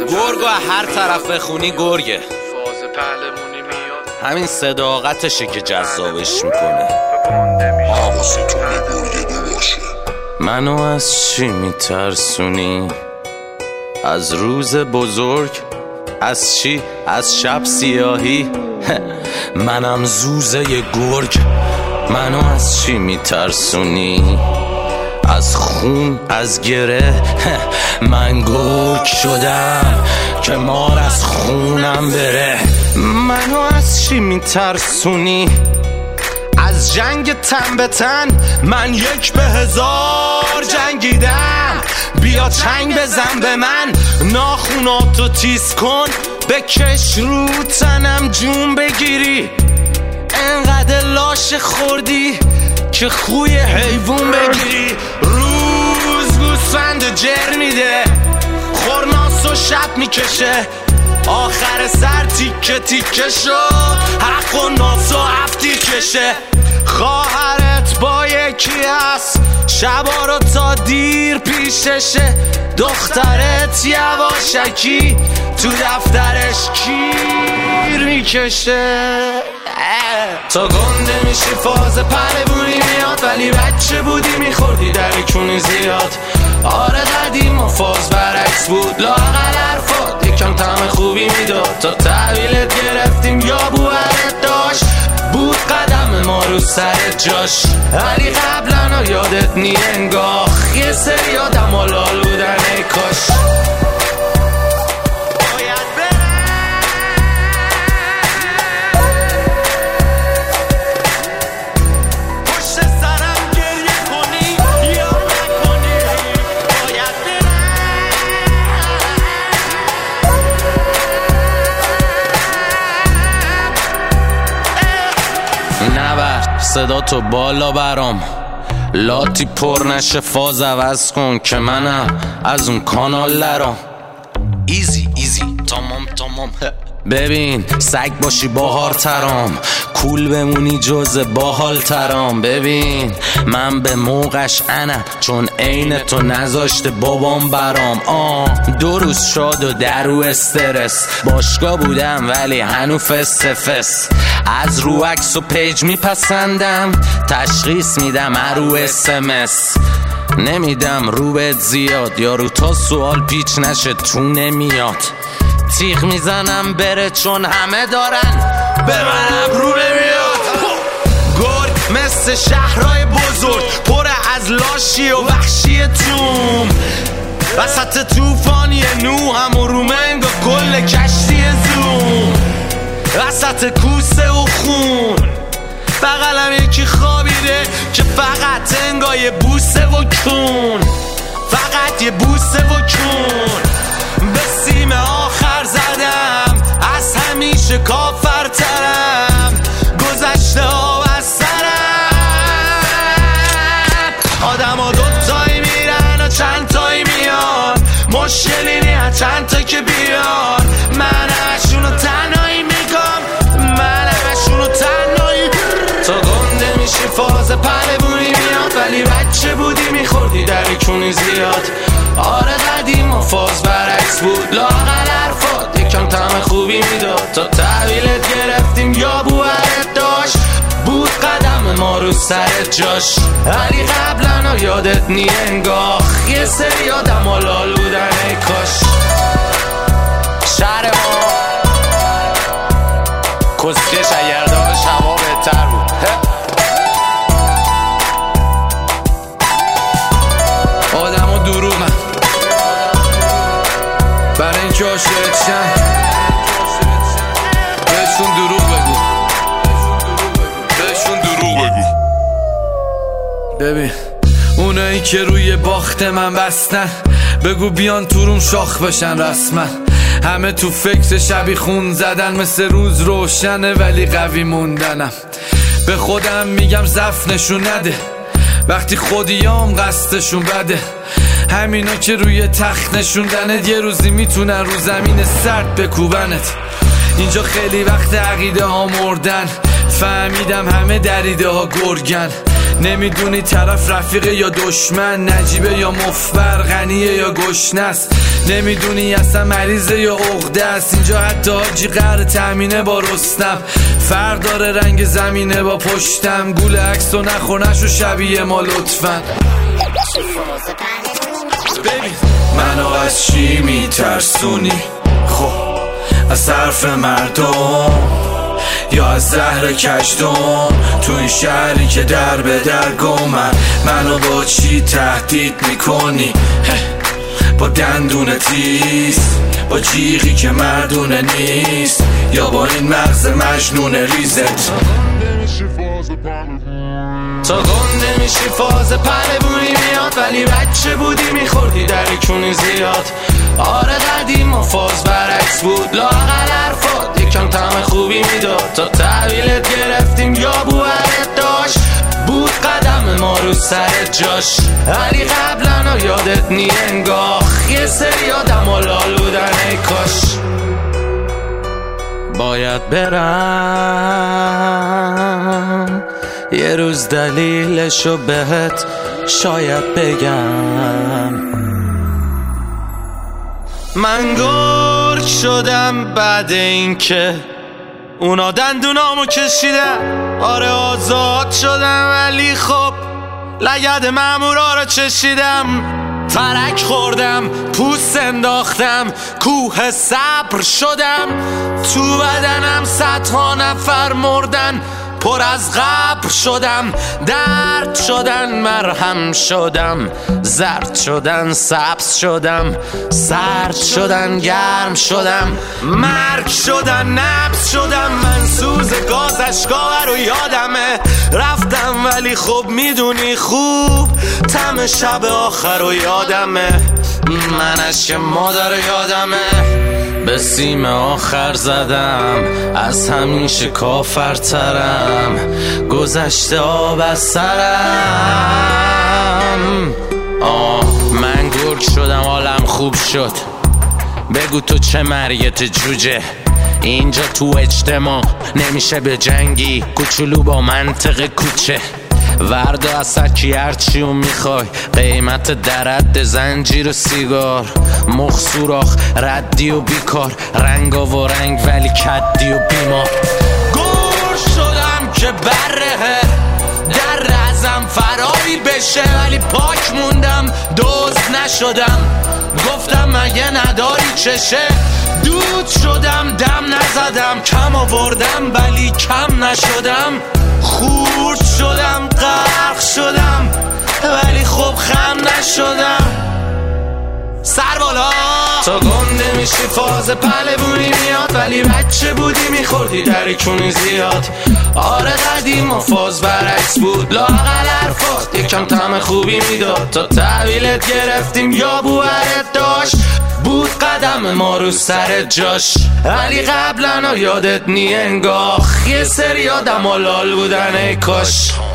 گرگو هر طرف بخونی گرگه. همین صداقتشه که جذابش میکنه. منو از چی میترسونی؟ از روز بزرگ؟ از چی؟ از شب سیاهی؟ منم زوزه گرگ. منو از چی میترسونی؟ از خون، از گره؟ من گرگ شدم که مار از خونم بره. منو از چی میترسونی؟ از جنگ تن به تن؟ من 1 به 1000 جنگیدم. بیا چنگ بزن به من، ناخوناتو تیز کن، بکش رو تنم جون بگیری. انقدر لاش خوردی که خوی حیوون بگیری. روز گوسفند جر میده، خورناس و شب میکشه، آخر سر تیکه تیکه شد، حق و ناس و هفتی کشه. خواهرت با یکی هست، شبا رو تا دیر پیششه. دخترت یواشکی تو دفترش کیر میکشه. تا گنده میشی فاز پربونی میاد، ولی بچه بودی میخوردی در کونی زیاد. آره قدیم و فاز برعکس بود، لااقل حرفات یکم طعم خوبی میداد. تا تحویلت گرفتیم یا بوهرت داشت، بود قدم ما رو سر جاش. ولی قبلا یادت نی انگاه، یه سری آدم لال بودن ای کاش. نبر صدا تو بالا برام، لاتی پر نشه، فاز عوض کن که منم از اون کانال لرام. ایزی تمام ببین سگ باشی باهار ترام، کول بمونی جز باحال ترام. ببین من به موقعش انم، چون عین تو نذاشته بابام برام. 2 روز شاد و درو استرس، باشگاه بودم ولی هنو فس. از رو عکس و پیج میپسندم، تشخیص میدم رو SMS. نمیدم رو بهت زیاد، یارو تا سوال پیچ نشه تو نمیاد. تیغ میزنم بره چون همه دارن، به منم رو نمیاد. گرگ مثل شهرهای بزرگ، پر از لاشی و وحشی توم. وسط توفانی نوحم و رومنگ و کل کشتی زوم. وسط کوسه و خون بغلم یکی خوابیده که فقط انگاه بوسه و کون. فقط یه بوسه و کون. به سیم آخر زدم، از همیشه کافرترم. گذشته ها و سرم، آدم ها 2 تایی میرن و چند تایی میان. مشکلی نه چند تا که بیان. من همشونو تنهایی میگم، من همشونو تنهایی. تا گنده میشی فاز پربونی میاد، ولی بچه بودی میخوردی در کونی زیاد. آره قدیم و فاز برعکس بود، لااقل حرفات یکم طعم خوبی میداد. تا تحویلت گرفتیم یا بوهرت داشت، بود قدم ما رو سر جاش. ولی قبلا یادت نی انگاه، یه سری آدم لال بودن ای کاش. شهر ما کسکش اگر داشت هوا بهتر بود. آدم ها دروغن برای اینکه عاشقت شن، بهشون دروغ بگو. ببین اونایی که روی باخت من بستن، بگو بیان تو روم شاخ بشن رسما. همه تو فکر شبی خون زدن، مثل روز روشنه ولی قوی موندنم. به خودم میگم ضعف نشون نده، وقتی خودیام قصدشون بده. همینا که روی تخت نشوندنت، یه روزی میتونن رو زمین سرد بکوبنت. اینجا خیلی وقت عقیده ها مردن، فهمیدم همه دریده ها گرگن. نمیدونی طرف رفیقه یا دشمن، نجیبه یا مفبر، غنیه یا گشنست. نمیدونی اصلا مریضه یا عقده است. اینجا حتی حاجی قهر تأمینه با رستم. فرق داره رنگ زمینه با پشتم. گول عکس و نخونش و شبیه ما لطفا. منو از چی میترسونی؟ خب از حرف مردم یا از زهر کشدم؟ تو این شهری که در به در گمن، منو با چی تهدید میکنی؟ با دندون تیز، با جیغی که مردونه نیست، یا با این مغز مجنون ریزت؟ تا گنده میشی فاز پربونی میاد، ولی بچه بودی میخوردی در کونی زیاد. آره قدیم و فاز برعکس بود، لااقل حرفات یکم طعم خوبی میداد. تا تحویلت گرفتیم یا بوهرت داشت، بود قدم ما رو سر جاش. ولی قبلا یادت نی انگاه، یه سری آدم و لال بودن ای کاش. باید برم یه روز دلیلشو بهت شاید بگم. من گرگ شدم بعد این که اونا دندونامو کشیدن. آره آزاد شدم ولی خب لگد مامورا رو چشیدم. ترک خوردم، پوست انداختم، کوه صبر شدم. تو بدنم صدها نفر مردن، پر از قبر شدم. درد شدن مرهم شدم، زرد شدن سبز شدم، سرد شدن گرم شدم، مرگ شدن نبض شدم. من سوز گاز اشکا رو یادمه، رفتم ولی خب میدونی خوب طعم شب آخر رو یادمه. من اشک مادر یادمه، به سیم آخر زدم، از همیشه کافرترم، گذشته آب از سرم. من گرگ شدم حالم خوب شد. بگو تو چه مریت جوجه، اینجا تو اجتماع نمیشه به جنگی، کوچولو با منطق کوچه. وردا از سکی هرچیو میخوای، قیمت درد زنجیر و سیگار، مخ سوراخ ردی و بیکار، رنگا و رنگ ولی کدی و بیمار. گور شدم که بره در ازم فراری بشه، ولی پاک موندم دوز نشدم. گفتم مگه نداری چشه، دود شدم دم نزدم، کم آوردم ولی کم نشدم. خورد شدم غرق شدم ولی خب خم نشدم. سر بالا تا گنده میشی فاز پلبونی میاد، ولی بچه بودی میخوردی در کونی زیاد. آره قدیم و فاز برعکس بود، لااقل حرفات یکم طعم خوبی میداد. تا تحویلت گرفتیم یا بوهرت داشت، بود قدم ما رو سر جاش. ولی قبلا یادت نی انگاه، یه سری آدم و لال بودن ای کاش.